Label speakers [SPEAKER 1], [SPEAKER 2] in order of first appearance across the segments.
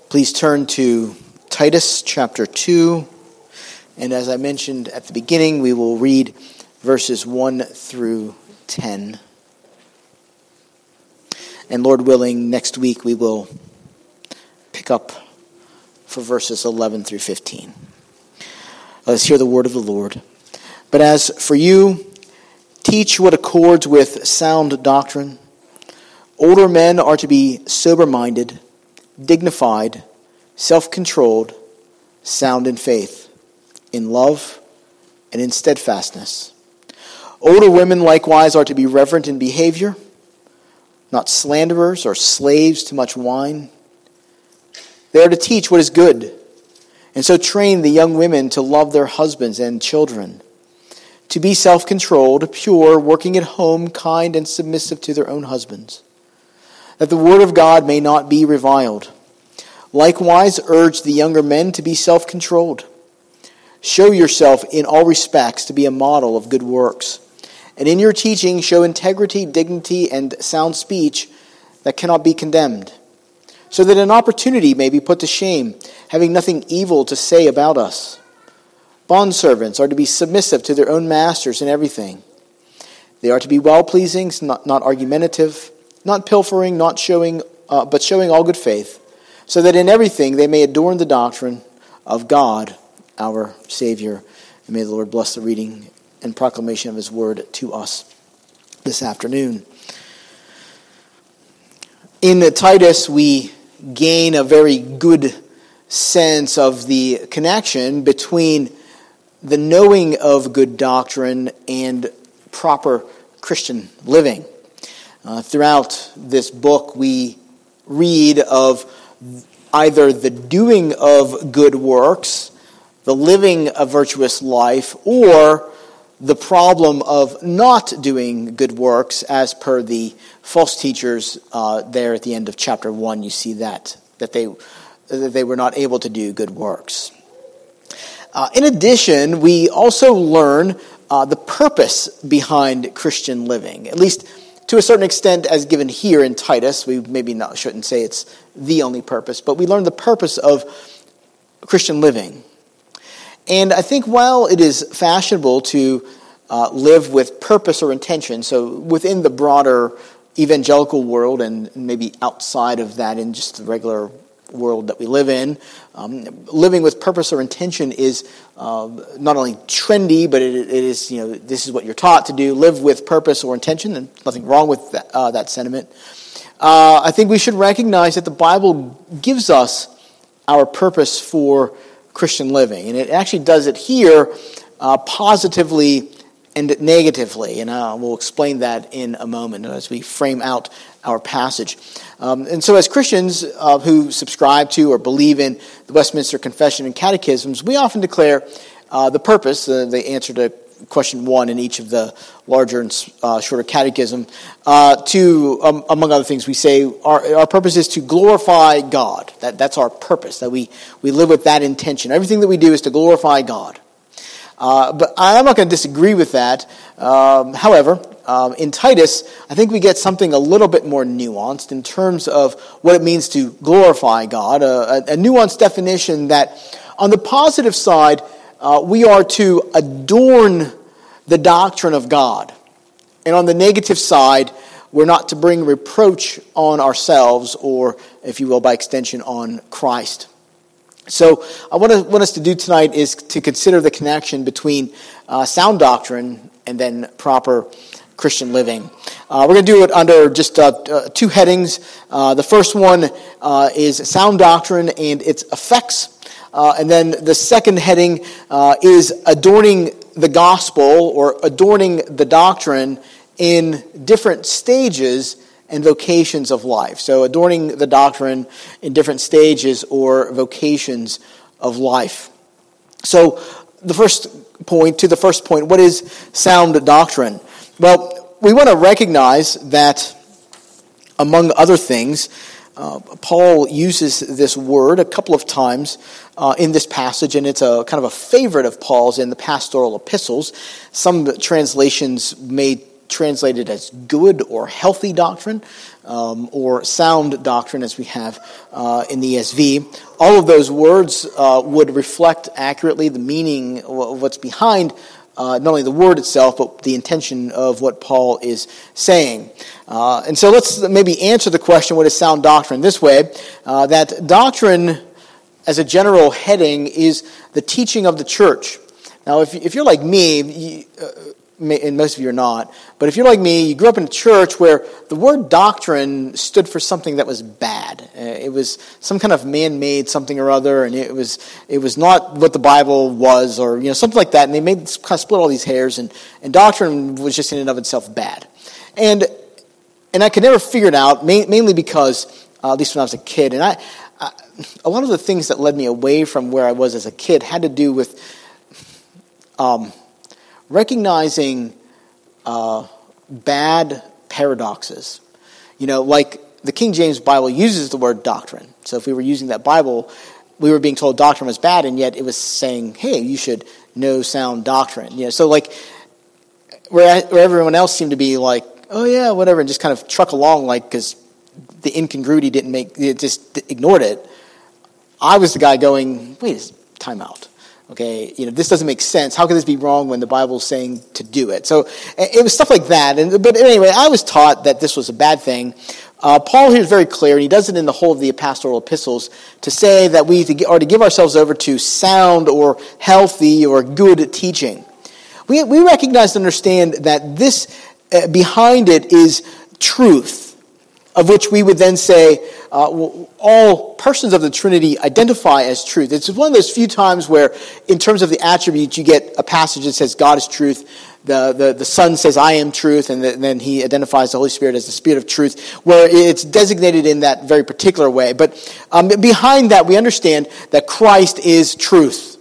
[SPEAKER 1] Please turn to Titus chapter 2, and as I mentioned at the beginning, we will read verses 1 through 10. And Lord willing, next week we will pick up for verses 11 through 15. Let us hear the word of the Lord. But as for you, teach what accords with sound doctrine. Older men are to be sober-minded, dignified, self-controlled, sound in faith, in love, and in steadfastness. Older women likewise are to be reverent in behavior, not slanderers or slaves to much wine. They are to teach what is good, and so train the young women to love their husbands and children, to be self-controlled, pure, working at home, kind, and submissive to their own husbands, that the word of God may not be reviled. Likewise, urge the younger men to be self-controlled. Show yourself in all respects to be a model of good works, and in your teaching show integrity, dignity, and sound speech that cannot be condemned, so that an opportunity may be put to shame, having nothing evil to say about us. Bondservants are to be submissive to their own masters in everything. They are to be well-pleasing, not argumentative, not pilfering, but showing all good faith, so that in everything they may adorn the doctrine of God, our Savior. And may the Lord bless the reading and proclamation of His word to us this afternoon. In Titus, we gain a very good sense of the connection between the knowing of good doctrine and proper Christian living. Throughout this book, we read of either the doing of good works, the living a virtuous life, or the problem of not doing good works, as per the false teachers there at the end of chapter 1. You see that they were not able to do good works. In addition, we also learn the purpose behind Christian living, at least to a certain extent as given here in Titus. We shouldn't say it's the only purpose, but we learn the purpose of Christian living. And I think while it is fashionable to live with purpose or intention, so within the broader evangelical world and maybe outside of that in just the regular world that we live in, living with purpose or intention is not only trendy, but it is, this is what you're taught to do, live with purpose or intention, and nothing wrong with that sentiment. I think we should recognize that the Bible gives us our purpose for Christian living, and it actually does it here positively and negatively, and we'll explain that in a moment as we frame out our passage. And so as Christians who subscribe to or believe in the Westminster Confession and Catechisms, we often declare the purpose, the answer to question 1 in each of the larger and shorter catechism, to, among other things, we say our purpose is to glorify God. That's our purpose, that we live with that intention. Everything that we do is to glorify God. But I'm not going to disagree with that. However, in Titus, I think we get something a little bit more nuanced in terms of what it means to glorify God, a nuanced definition that on the positive side, we are to adorn the doctrine of God. And on the negative side, we're not to bring reproach on ourselves or, if you will, by extension, on Christ. So I want us to do tonight is to consider the connection between sound doctrine and then proper Christian living. We're going to do it under just two headings. The first one is sound doctrine and its effects. And then the second heading is adorning the gospel or adorning the doctrine in different stages and vocations of life. So adorning the doctrine in different stages or vocations of life. So the first point, what is sound doctrine? Well, we want to recognize that, among other things, Paul uses this word a couple of times in this passage, and it's a kind of a favorite of Paul's in the pastoral epistles. Some translations may translated as good or healthy doctrine, or sound doctrine as we have in the ESV. All of those words would reflect accurately the meaning of what's behind not only the word itself, but the intention of what Paul is saying. And so let's maybe answer the question, what is sound doctrine, this way, that doctrine as a general heading is the teaching of the church. Now, if you're like me, and most of you are not, but if you're like me, you grew up in a church where the word doctrine stood for something that was bad. It was some kind of man-made something or other, and it was not what the Bible was, or something like that. And they kind of split all these hairs, and doctrine was just in and of itself bad. And I could never figure it out, mainly because, at least when I was a kid, and a lot of the things that led me away from where I was as a kid had to do with recognizing bad paradoxes. Like the King James Bible uses the word doctrine. So if we were using that Bible, we were being told doctrine was bad, and yet it was saying, hey, you should know sound doctrine. So like where everyone else seemed to be like, oh yeah, whatever, and just kind of truck along because the incongruity just ignored it. I was the guy going, wait, time out. Okay, this doesn't make sense. How could this be wrong when the Bible's saying to do it? So it was stuff like that. But anyway, I was taught that this was a bad thing. Paul here is very clear, and he does it in the whole of the pastoral epistles, to say that we are to give ourselves over to sound or healthy or good teaching. We recognize and understand that this, behind it, is truth, of which we would then say all persons of the Trinity identify as truth. It's one of those few times where, in terms of the attributes, you get a passage that says God is truth, the Son says I am truth, and then he identifies the Holy Spirit as the Spirit of truth, where it's designated in that very particular way. But behind that, we understand that Christ is truth.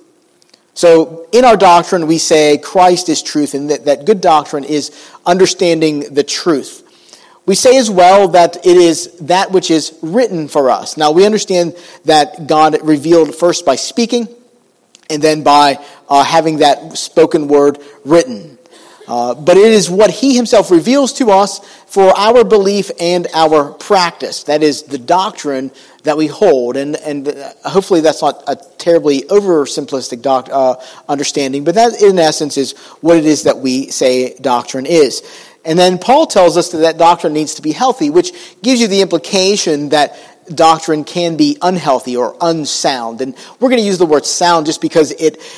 [SPEAKER 1] So in our doctrine, we say Christ is truth, and that good doctrine is understanding the truth. We say as well that it is that which is written for us. Now, we understand that God revealed first by speaking, and then by having that spoken word written. But it is what he himself reveals to us for our belief and our practice. That is the doctrine that we hold. And hopefully that's not a terribly oversimplistic understanding, but that in essence is what it is that we say doctrine is. And then Paul tells us that doctrine needs to be healthy, which gives you the implication that doctrine can be unhealthy or unsound. And we're going to use the word sound just because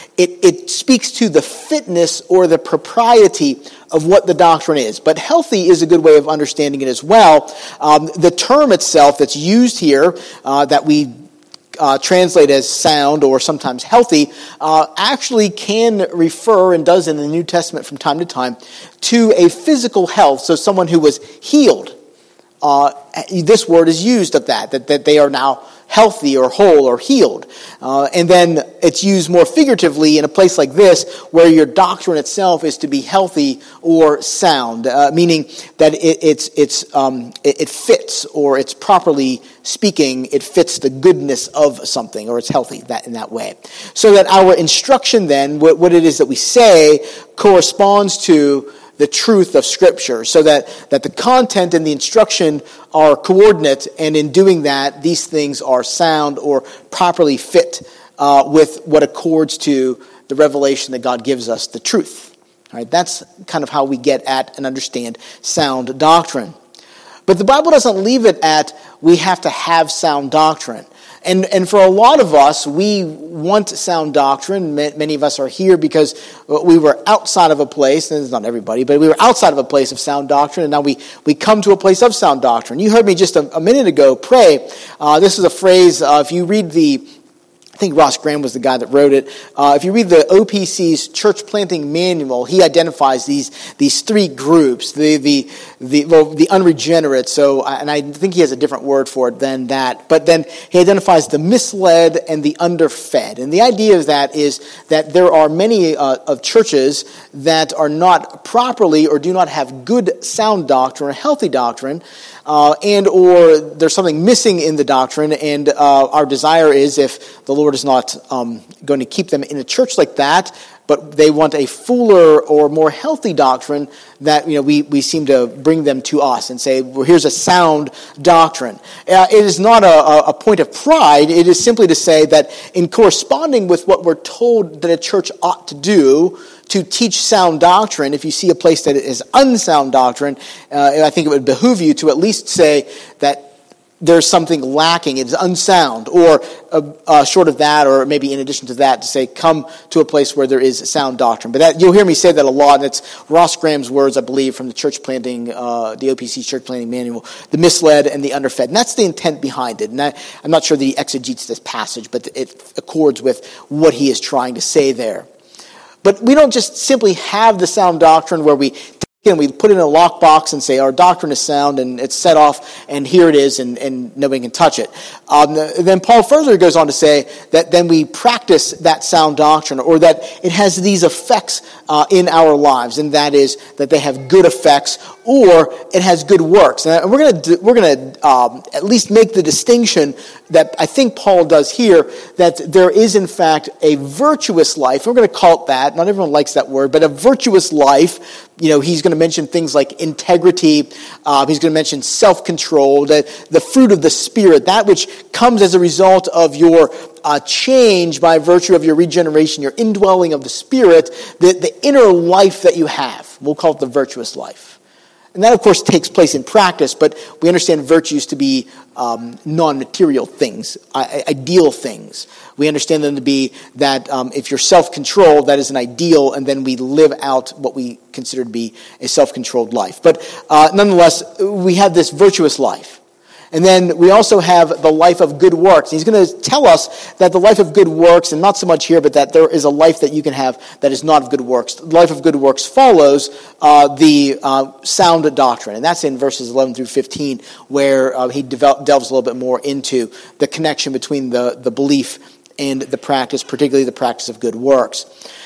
[SPEAKER 1] it speaks to the fitness or the propriety of what the doctrine is. But healthy is a good way of understanding it as well. The term itself that's used here, that we translate as sound or sometimes healthy, actually can refer, and does in the New Testament from time to time, to a physical health. So someone who was healed. This word is used of that they are now healthy or whole or healed. And then it's used more figuratively in a place like this, where your doctrine itself is to be healthy or sound, meaning that it fits, or it's properly speaking, it fits the goodness of something, or it's healthy in that way. So that our instruction then, what it is that we say, corresponds to the truth of Scripture, so that the content and the instruction are coordinate, and in doing that, these things are sound or properly fit with what accords to the revelation that God gives us, the truth. All right, that's kind of how we get at and understand sound doctrine. But the Bible doesn't leave it at we have to have sound doctrine. And for a lot of us, we want sound doctrine. Many of us are here because we were outside of a place, and it's not everybody, but we were outside of a place of sound doctrine, and now we come to a place of sound doctrine. You heard me just a minute ago pray. This is a phrase, if you read I think Ross Graham was the guy that wrote it. If you read the OPC's church planting manual, he identifies these three groups: the unregenerate. So, and I think he has a different word for it than that. But then he identifies the misled and the underfed. And the idea of that is that there are many of churches that are not properly or do not have good sound doctrine or healthy doctrine, and or there's something missing in the doctrine. And our desire is, if the Lord is not going to keep them in a church like that, but they want a fuller or more healthy doctrine that we seem to bring them to us and say, well, here's a sound doctrine. It is not a point of pride. It is simply to say that in corresponding with what we're told that a church ought to do, to teach sound doctrine, if you see a place that is unsound doctrine, I think it would behoove you to at least say that there's something lacking, it's unsound, or short of that, or maybe in addition to that, to say, come to a place where there is sound doctrine. But you'll hear me say that a lot, and it's Ross Graham's words, I believe, from the church planting, the OPC church planting manual, the misled and the underfed. And that's the intent behind it. And I'm not sure that he exegetes this passage, but it accords with what he is trying to say there. But we don't just simply have the sound doctrine where we put it in a lockbox and say our doctrine is sound and it's set off and here it is and nobody can touch it. Then Paul further goes on to say that then we practice that sound doctrine, or that it has these effects in our lives, and that is that they have good effects or it has good works. And we're going to at least make the distinction that I think Paul does here, that there is in fact a virtuous life. We're going to call it that. Not everyone likes that word, but a virtuous life. He's going to mention things like integrity. He's going to mention self-control, the fruit of the Spirit, that which comes as a result of your change by virtue of your regeneration, your indwelling of the Spirit, the inner life that you have. We'll call it the virtuous life. And that, of course, takes place in practice, but we understand virtues to be non-material things, ideal things. We understand them to be that if you're self-controlled, that is an ideal, and then we live out what we consider to be a self-controlled life. But nonetheless, we have this virtuous life. And then we also have the life of good works. He's going to tell us that the life of good works, and not so much here, but that there is a life that you can have that is not of good works. The life of good works follows the sound doctrine. And that's in verses 11 through 15, where he delves a little bit more into the connection between the belief and the practice, particularly the practice of good works.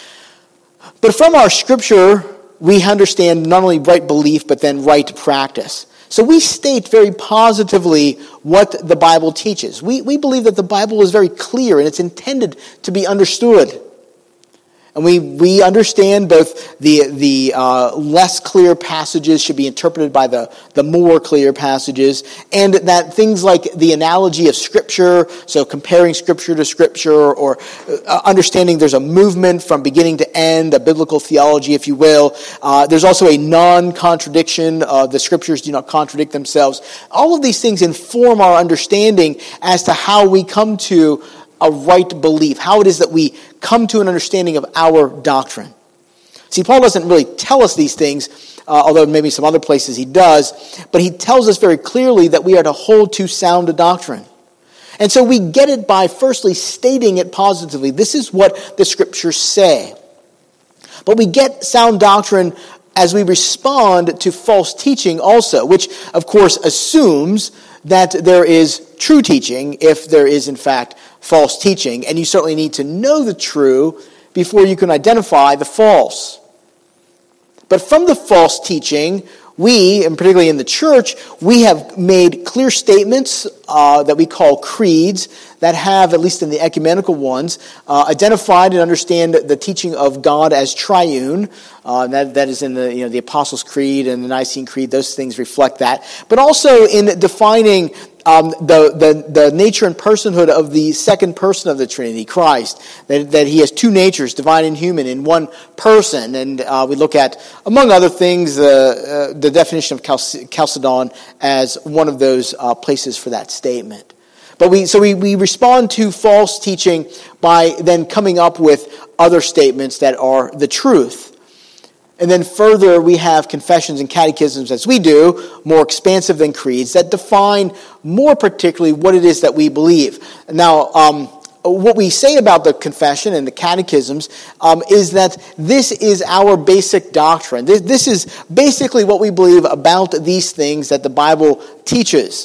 [SPEAKER 1] But from our scripture, we understand not only right belief, but then right practice. So we state very positively what the Bible teaches. We believe that the Bible is very clear and it's intended to be understood. And we understand both the less clear passages should be interpreted by the more clear passages, and that things like the analogy of Scripture, so comparing Scripture to Scripture, or understanding there's a movement from beginning to end, a biblical theology, if you will. There's also a non-contradiction. The Scriptures do not contradict themselves. All of these things inform our understanding as to how we come to a right belief, how it is that we come to an understanding of our doctrine. See, Paul doesn't really tell us these things, although maybe some other places he does, but he tells us very clearly that we are to hold to sound doctrine. And so we get it by firstly stating it positively. This is what the Scriptures say. But we get sound doctrine as we respond to false teaching also, which of course assumes that there is true teaching if there is in fact false teaching, and you certainly need to know the true before you can identify the false. But from the false teaching, we, and particularly in the church, we have made clear statements that we call creeds that have, at least in the ecumenical ones, identified and understand the teaching of God as triune. That is in the Apostles' Creed and the Nicene Creed. Those things reflect that. But also in defining the nature and personhood of the second person of the Trinity, Christ, that he has two natures, divine and human, in one person. And we look at, among other things, the definition of Chalcedon as one of those places for that statement. But we respond to false teaching by then coming up with other statements that are the truth. And then further, we have confessions and catechisms, as we do, more expansive than creeds, that define more particularly what it is that we believe. Now, what we say about the confession and the catechisms is that this is our basic doctrine. This is basically what we believe about these things that the Bible teaches.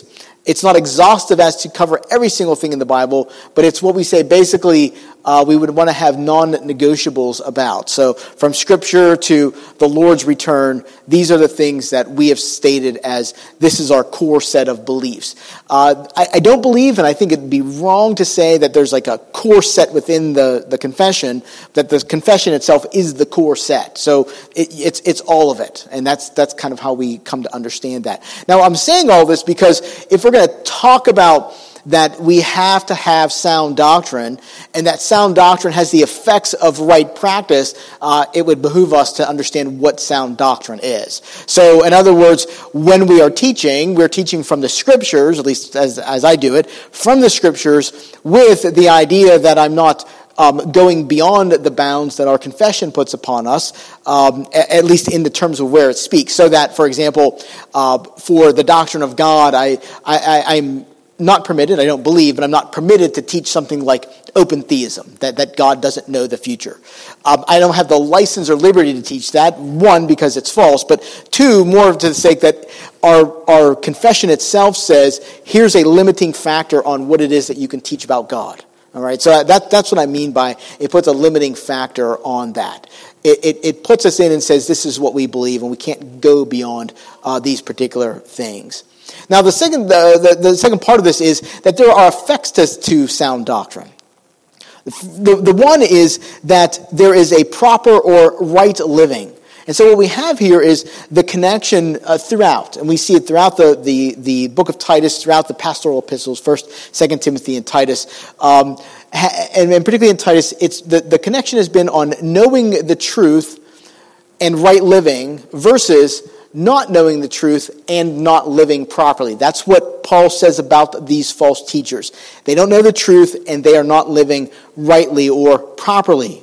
[SPEAKER 1] It's not exhaustive as to cover every single thing in the Bible, but it's what we say basically we would want to have non-negotiables about. So from Scripture to the Lord's return, these are the things that we have stated as this is our core set of beliefs. I don't believe, and I think it'd be wrong to say that there's like a core set within the confession, that the confession itself is the core set. So it's all of it, and that's kind of how we come to understand that. Now, I'm saying all this because if we're going to talk about that we have to have sound doctrine, and that sound doctrine has the effects of right practice, it would behoove us to understand what sound doctrine is. So, in other words, when we are teaching, we're teaching from the Scriptures, at least as I do it, from the Scriptures, with the idea that I'm not going beyond the bounds that our confession puts upon us, at least in the terms of where it speaks. So that, for example, for the doctrine of God, I'm not permitted, I don't believe, but I'm not permitted to teach something like open theism, that God doesn't know the future. I don't have the license or liberty to teach that, one, because it's false, but two, more to the sake that our confession itself says, here's a limiting factor on what it is that you can teach about God. All right, so that's what I mean by it puts a limiting factor on that. It puts us in and says this is what we believe, and we can't go beyond these particular things. Now, the second part of this is that there are effects to sound doctrine. The one is that there is a proper or right living. And so what we have here is the connection throughout, and we see it throughout the book of Titus, throughout the pastoral epistles, 1st, 2nd Timothy, and Titus. And particularly in Titus, it's the connection has been on knowing the truth and right living versus not knowing the truth and not living properly. That's what Paul says about these false teachers. They don't know the truth and they are not living rightly or properly.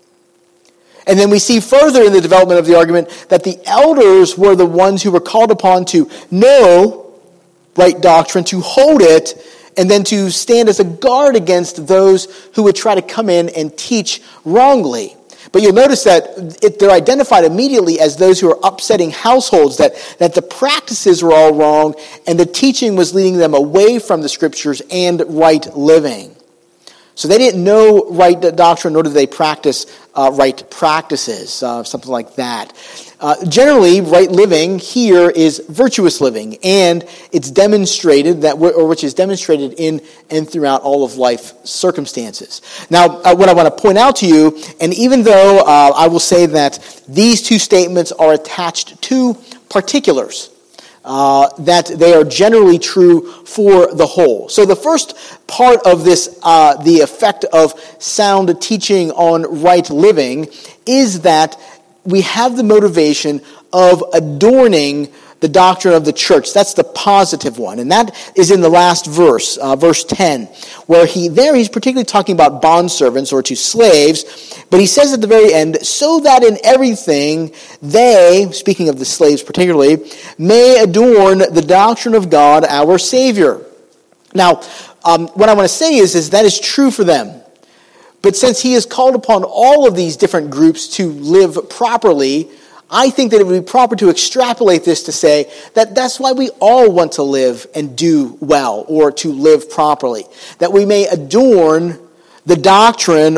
[SPEAKER 1] And then we see further in the development of the argument that the elders were the ones who were called upon to know right doctrine, to hold it, and then to stand as a guard against those who would try to come in and teach wrongly. But you'll notice that they're identified immediately as those who are upsetting households, that the practices were all wrong and the teaching was leading them away from the Scriptures and right living. So they didn't know right doctrine, nor did they practice right practices, something like that. Generally, right living here is virtuous living, and it's demonstrated which is demonstrated in and throughout all of life circumstances. Now, what I want to point out to you, and even though I will say that these two statements are attached to particulars, that they are generally true for the whole. So the first part of this, the effect of sound teaching on right living, is that we have the motivation of adorning the doctrine of the church. That's the positive one. And that is in the last verse, verse 10, where he's particularly talking about bondservants or to slaves, but he says at the very end, so that in everything they, speaking of the slaves particularly, may adorn the doctrine of God our Savior. Now, what I want to say is that is true for them. But since he has called upon all of these different groups to live properly, I think that it would be proper to extrapolate this to say that that's why we all want to live and do well, or to live properly. That we may adorn the doctrine,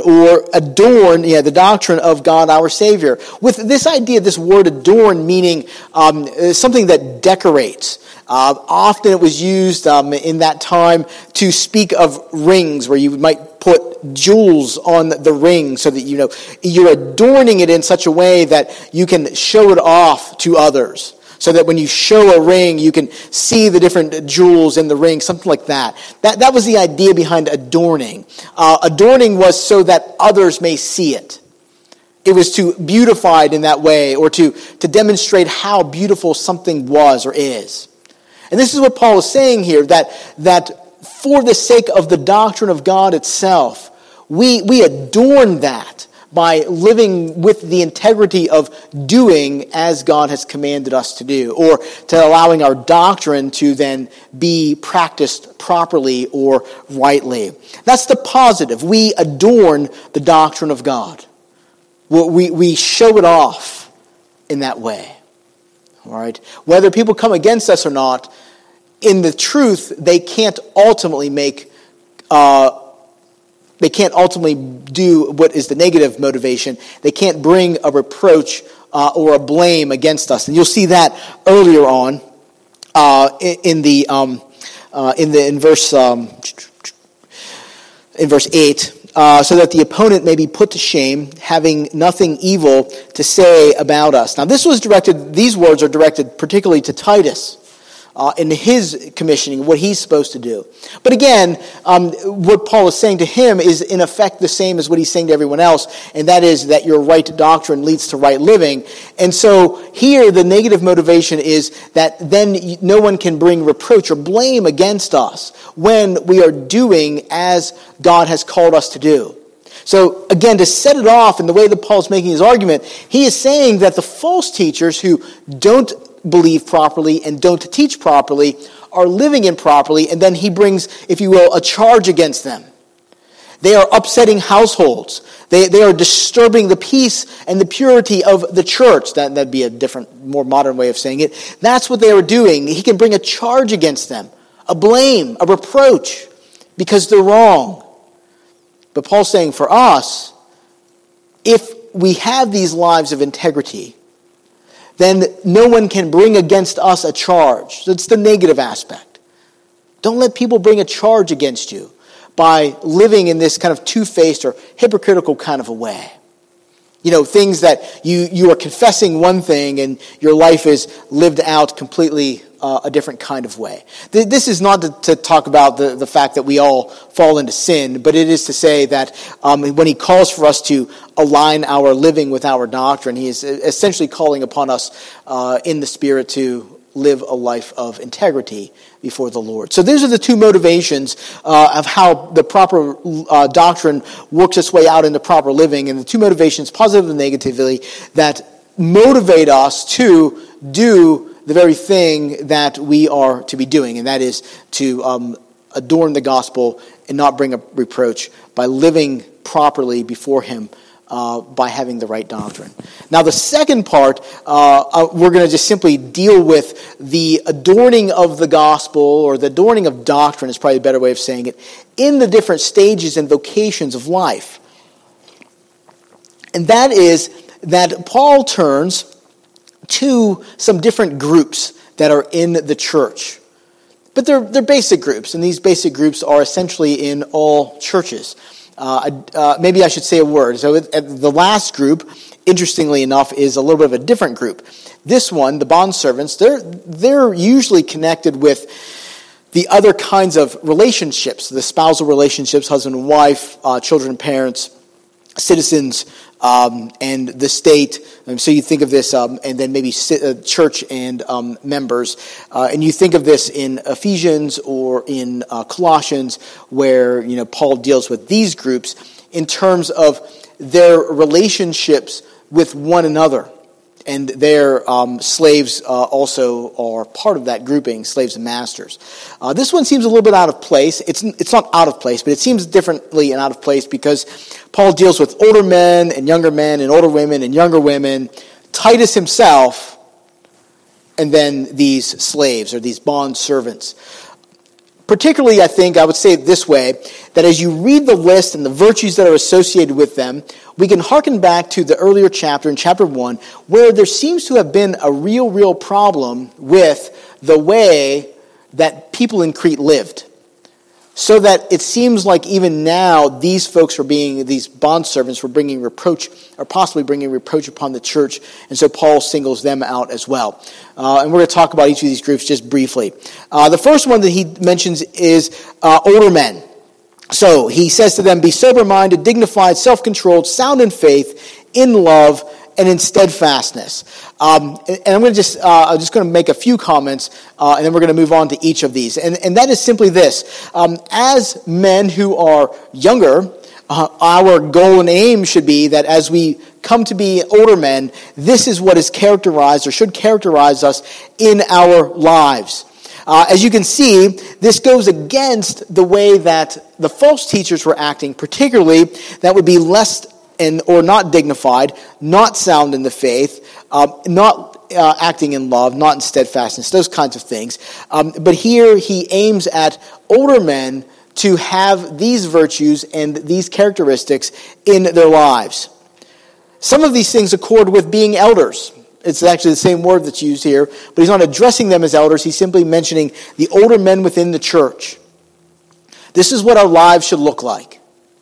[SPEAKER 1] the doctrine of God our Savior. With this idea, this word adorn meaning something that decorates. Often it was used in that time to speak of rings, where you might put jewels on the ring so that you're adorning it in such a way that you can show it off to others. So that when you show a ring, you can see the different jewels in the ring, something like that. That was the idea behind adorning. Adorning was so that others may see it. It was to beautify it in that way, or to demonstrate how beautiful something was or is. And this is what Paul is saying here, that for the sake of the doctrine of God itself, we adorn that by living with the integrity of doing as God has commanded us to do, or to allowing our doctrine to then be practiced properly or rightly. That's the positive. We adorn the doctrine of God. We show it off in that way. All right? Whether people come against us or not, in the truth, they can't ultimately do what is the negative motivation. They can't bring a reproach or a blame against us, and you'll see that earlier on in verse 8. So that the opponent may be put to shame, having nothing evil to say about us. Now, these words are directed particularly to Titus in his commissioning, what he's supposed to do. But again, what Paul is saying to him is in effect the same as what he's saying to everyone else, and that is that your right doctrine leads to right living. And so here the negative motivation is that then no one can bring reproach or blame against us when we are doing as God has called us to do. So again, to set it off in the way that Paul's making his argument, he is saying that the false teachers who don't believe properly and don't teach properly are living improperly, and then he brings, if you will, a charge against them. They are upsetting households. They are disturbing the peace and the purity of the church. That'd be a different, more modern way of saying it. That's what they are doing. He can bring a charge against them, a blame, a reproach, because they're wrong. But Paul's saying for us, if we have these lives of integrity, then no one can bring against us a charge. That's the negative aspect. Don't let people bring a charge against you by living in this kind of two-faced or hypocritical kind of a way. You know, things that you are confessing one thing and your life is lived out completely a different kind of way. This is not to talk about the fact that we all fall into sin, but it is to say that when he calls for us to align our living with our doctrine, he is essentially calling upon us in the Spirit to live a life of integrity before the Lord. So these are the two motivations of how the proper doctrine works its way out into proper living, and the two motivations, positive and negatively, that motivate us to do the very thing that we are to be doing, and that is to adorn the gospel and not bring a reproach by living properly before him by having the right doctrine. Now, the second part, we're going to just simply deal with the adorning of the gospel, or the adorning of doctrine is probably a better way of saying it, in the different stages and vocations of life. And that is that Paul turns to some different groups that are in the church. But they're basic groups, and these basic groups are essentially in all churches. Maybe I should say a word. So the last group, interestingly enough, is a little bit of a different group. This one, the bondservants, they're usually connected with the other kinds of relationships, the spousal relationships, husband and wife, children and parents, citizens, and the state. So you think of this, and then maybe church and members. And you think of this in Ephesians or in Colossians, where Paul deals with these groups in terms of their relationships with one another. And their slaves also are part of that grouping, slaves and masters. This one seems a little bit out of place. It's not out of place, but it seems differently and out of place because Paul deals with older men and older women and younger women, Titus himself, and then these slaves or these bond servants. Particularly, I think, I would say it this way, that as you read the list and the virtues that are associated with them, we can hearken back to the earlier chapter, in chapter 1, where there seems to have been a real problem with the way that people in Crete lived. So that it seems like even now, these bondservants were bringing reproach, or possibly bringing reproach upon the church, and so Paul singles them out as well. And we're going to talk about each of these groups just briefly. The first one that he mentions is older men. So he says to them, be sober-minded, dignified, self-controlled, sound in faith, in love, and in steadfastness. And I'm going to I'm just going to make a few comments, and then we're going to move on to each of these. And that is simply this. As men who are younger, our goal and aim should be that as we come to be older men, this is what is characterized or should characterize us in our lives. As you can see, this goes against the way that the false teachers were acting, particularly that would be less or not dignified, not sound in the faith, not acting in love, not in steadfastness, those kinds of things. But here he aims at older men to have these virtues and these characteristics in their lives. Some of these things accord with being elders. It's actually the same word that's used here, but he's not addressing them as elders. He's simply mentioning the older men within the church. This is what our lives should look like.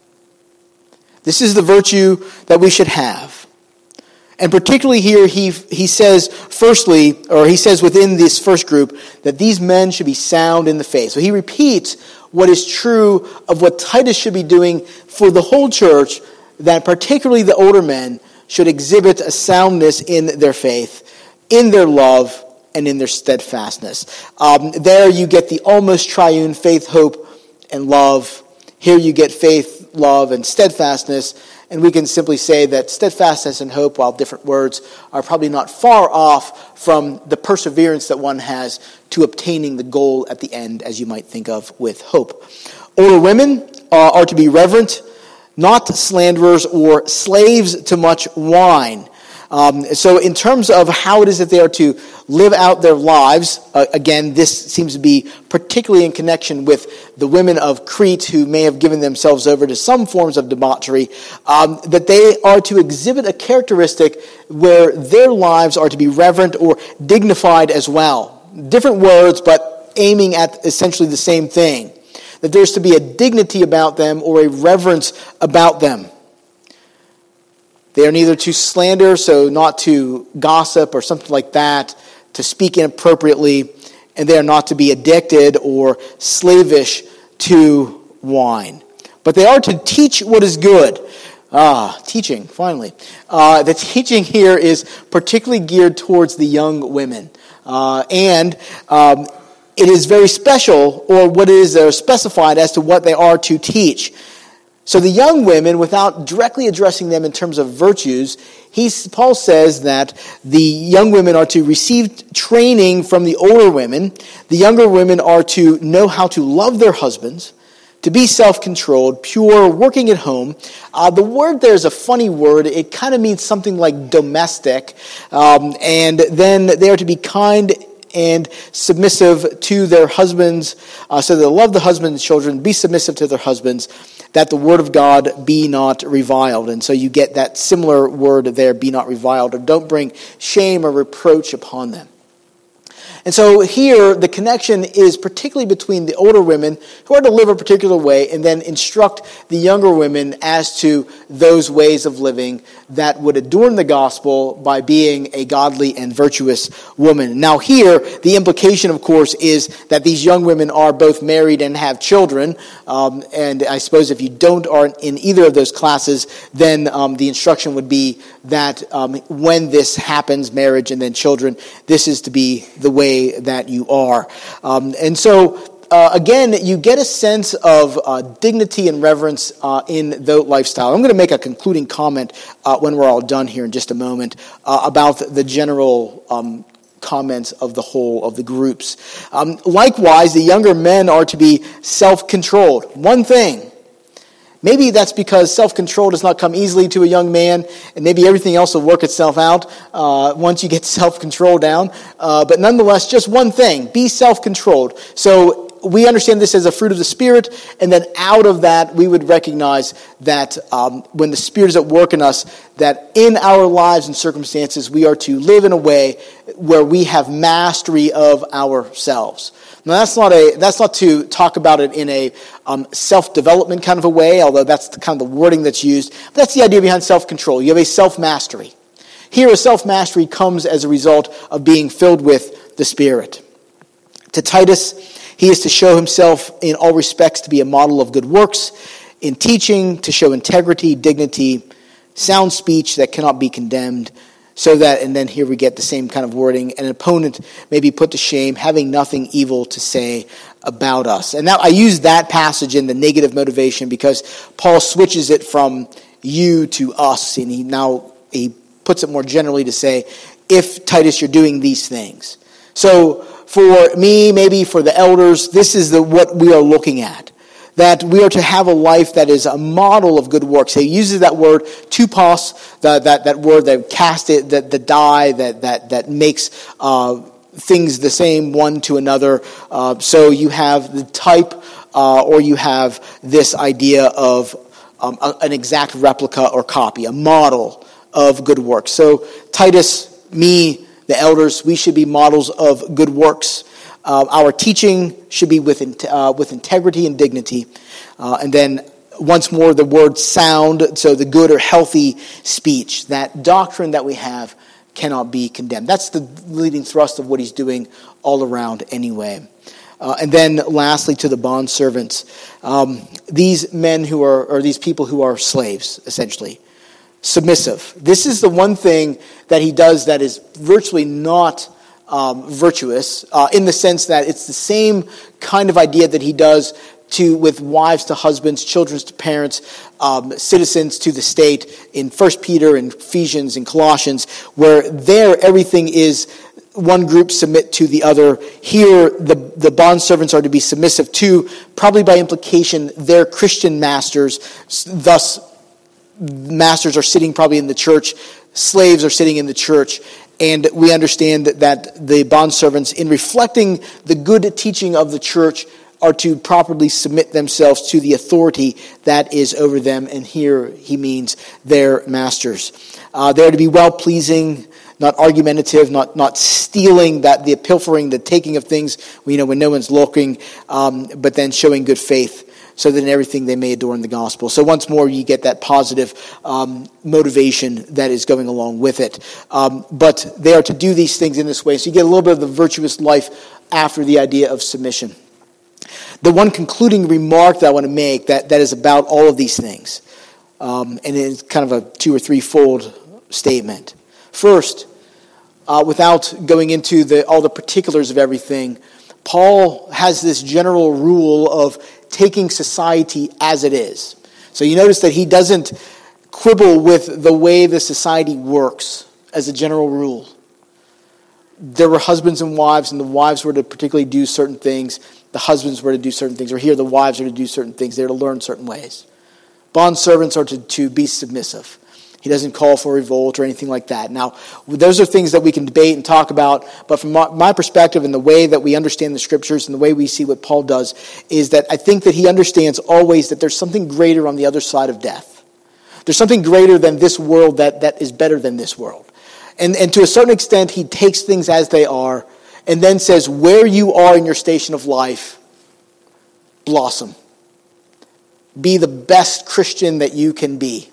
[SPEAKER 1] This is the virtue that we should have. And particularly here, he says, firstly, or he says within this first group, that these men should be sound in the faith. So he repeats what is true of what Titus should be doing for the whole church, that particularly the older men should exhibit a soundness in their faith, in their love, and in their steadfastness. There you get the almost triune faith, hope, and love. Here you get faith, love, and steadfastness. And we can simply say that steadfastness and hope, while different words, are probably not far off from the perseverance that one has to obtaining the goal at the end, as you might think of with hope. Older women are to be reverent, not slanderers or slaves to much wine. So in terms of how it is that they are to live out their lives, again, this seems to be particularly in connection with the women of Crete who may have given themselves over to some forms of debauchery, that they are to exhibit a characteristic where their lives are to be reverent or dignified as well. Different words, but aiming at essentially the same thing. That there's to be a dignity about them or a reverence about them. They are neither to slander, so not to gossip or something like that, to speak inappropriately, and they are not to be addicted or slavish to wine. But they are to teach what is good. Teaching, finally. The teaching here is particularly geared towards the young women. And it is very special, or what is specified as to what they are to teach. So the young women, without directly addressing them in terms of virtues, Paul says that the young women are to receive training from the older women. The younger women are to know how to love their husbands, to be self-controlled, pure, working at home. The word there is a funny word. It kind of means something like domestic. And then they are to be kind and submissive to their husbands. So they love the husband and children, be submissive to their husbands, that the word of God be not reviled. And so you get that similar word there, be not reviled, or don't bring shame or reproach upon them. And so here, the connection is particularly between the older women who are to live a particular way and then instruct the younger women as to those ways of living that would adorn the gospel by being a godly and virtuous woman. Now here, the implication, of course, is that these young women are both married and have children. And I suppose if you are in either of those classes, then the instruction would be that when this happens, marriage and then children, this is to be the way that you are. And so, again, you get a sense of dignity and reverence in the lifestyle. I'm going to make a concluding comment when we're all done here in just a moment about the general comments of the whole of the groups. Likewise, the younger men are to be self-controlled. One thing. Maybe that's because self-control does not come easily to a young man, and maybe everything else will work itself out once you get self-control down. But nonetheless, just one thing, be self-controlled. So we understand this as a fruit of the Spirit, and then out of that, we would recognize that when the Spirit is at work in us, that in our lives and circumstances, we are to live in a way where we have mastery of ourselves. Now, that's not to talk about it in a self-development kind of a way, although that's the kind of the wording that's used. But that's the idea behind self-control. You have a self-mastery. Here, a self-mastery comes as a result of being filled with the Spirit. To Titus, he is to show himself in all respects to be a model of good works, in teaching, to show integrity, dignity, sound speech that cannot be condemned, so that, and then here we get the same kind of wording, an opponent may be put to shame, having nothing evil to say about us. And now I use that passage in the negative motivation because Paul switches it from you to us, and he puts it more generally to say, if Titus, you're doing these things. So for me, maybe for the elders, this is what we are looking at. that we are to have a life that is a model of good works. He uses that word, tupos, that word that cast it, the die that makes things the same one to another. So you have the type, or you have this idea of an exact replica or copy, a model of good works. So Titus, me, the elders, we should be models of good works. Our teaching should be with integrity and dignity. And then once more, the word sound, so the good or healthy speech. That doctrine that we have cannot be condemned. That's the leading thrust of what he's doing all around anyway. And then lastly, to the bondservants. These men or these people who are slaves, essentially. Submissive. This is the one thing that he does that is virtually not virtuous, in the sense that it's the same kind of idea that he does with wives to husbands, children to parents, citizens to the state in 1 Peter and Ephesians and Colossians, where there everything is one group submit to the other. Here, the bondservants are to be submissive to, probably by implication, their Christian masters. Thus, masters are sitting probably in the church, slaves are sitting in the church, and we understand that the bondservants, in reflecting the good teaching of the church, are to properly submit themselves to the authority that is over them, and here he means their masters. They are to be well-pleasing, not argumentative, not stealing, the pilfering, the taking of things, when no one's looking, but then showing good faith, so that in everything they may adorn the gospel. So once more, you get that positive motivation that is going along with it. But they are to do these things in this way. So you get a little bit of the virtuous life after the idea of submission. The one concluding remark that I want to make that is about all of these things, and it's kind of a 2 or 3-fold statement. First, without going into all the particulars of everything, Paul has this general rule of taking society as it is. So you notice that he doesn't quibble with the way the society works as a general rule. There were husbands and wives, and the wives were to particularly do certain things. The husbands were to do certain things, or here the wives are to do certain things. They're to learn certain ways. Bondservants are to be submissive. He doesn't call for revolt or anything like that. Now, those are things that we can debate and talk about, but from my perspective and the way that we understand the scriptures and the way we see what Paul does, is that I think that he understands always that there's something greater on the other side of death. There's something greater than this world that is better than this world. And to a certain extent, he takes things as they are and then says, where you are in your station of life, blossom. Be the best Christian that you can be.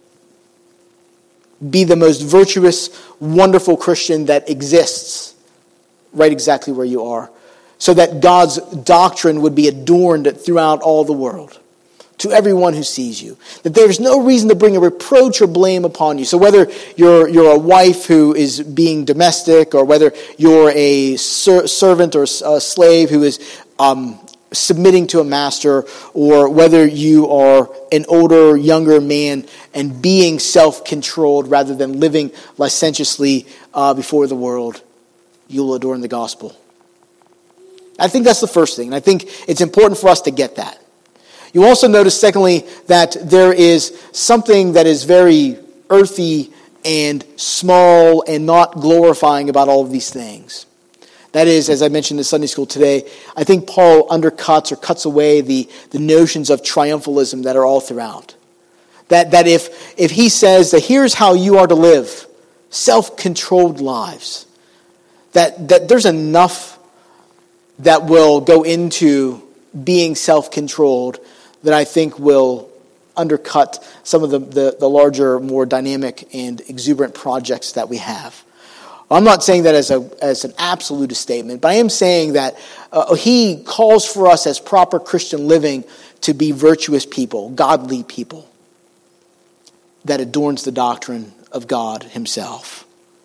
[SPEAKER 1] Be the most virtuous, wonderful Christian that exists right exactly where you are, so that God's doctrine would be adorned throughout all the world, to everyone who sees you. That there's no reason to bring a reproach or blame upon you. So whether you're a wife who is being domestic, or whether you're a servant or a slave who is submitting to a master, or whether you are an older, younger man and being self-controlled rather than living licentiously before the world, you'll adorn the gospel. I think that's the first thing, and I think it's important for us to get that. You also notice, secondly, that there is something that is very earthy and small and not glorifying about all of these things. That is, as I mentioned in Sunday school today, I think Paul undercuts or cuts away the notions of triumphalism that are all throughout. That if he says that here's how you are to live, self-controlled lives, that there's enough that will go into being self-controlled that I think will undercut some of the larger, more dynamic and exuberant projects that we have. I'm not saying that as an absolute statement, but I am saying that he calls for us as proper Christian living to be virtuous people, godly people, that adorns the doctrine of God himself.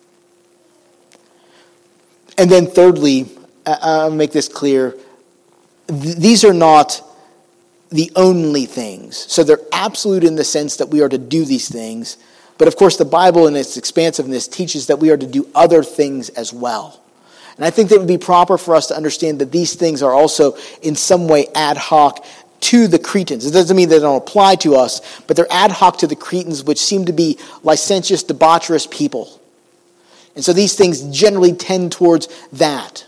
[SPEAKER 1] And then thirdly, I'll make this clear, these are not the only things. So they're absolute in the sense that we are to do these things. But of course, the Bible in its expansiveness teaches that we are to do other things as well. And I think that it would be proper for us to understand that these things are also in some way ad hoc to the Cretans. It doesn't mean they don't apply to us, but they're ad hoc to the Cretans, which seem to be licentious, debaucherous people. And so these things generally tend towards that.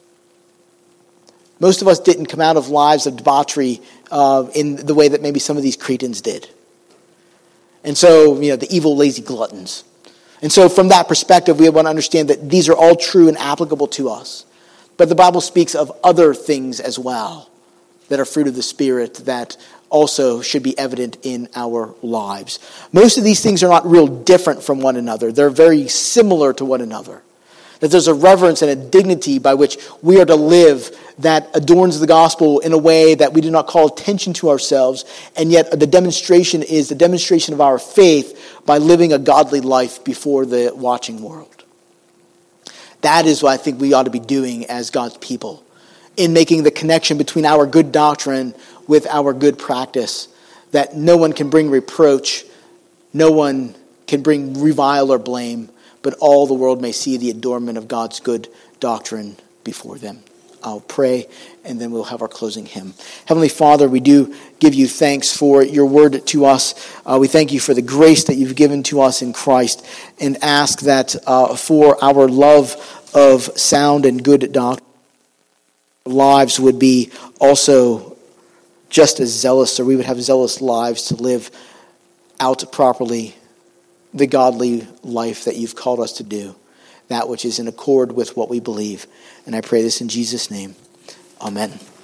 [SPEAKER 1] Most of us didn't come out of lives of debauchery in the way that maybe some of these Cretans did. And so, the evil, lazy gluttons. And so from that perspective, we want to understand that these are all true and applicable to us. But the Bible speaks of other things as well that are fruit of the Spirit that also should be evident in our lives. Most of these things are not real different from one another. They're very similar to one another. That there's a reverence and a dignity by which we are to live that adorns the gospel in a way that we do not call attention to ourselves, and yet the demonstration is the demonstration of our faith by living a godly life before the watching world. That is what I think we ought to be doing as God's people, in making the connection between our good doctrine with our good practice, that no one can bring reproach, no one can bring revile or blame, but all the world may see the adornment of God's good doctrine before them. I'll pray, and then we'll have our closing hymn. Heavenly Father, we do give you thanks for your word to us. We thank you for the grace that you've given to us in Christ, and ask that for our love of sound and good doctrine, our lives would be also just as zealous, or we would have zealous lives to live out properly the godly life that you've called us to do, that which is in accord with what we believe. And I pray this in Jesus' name. Amen.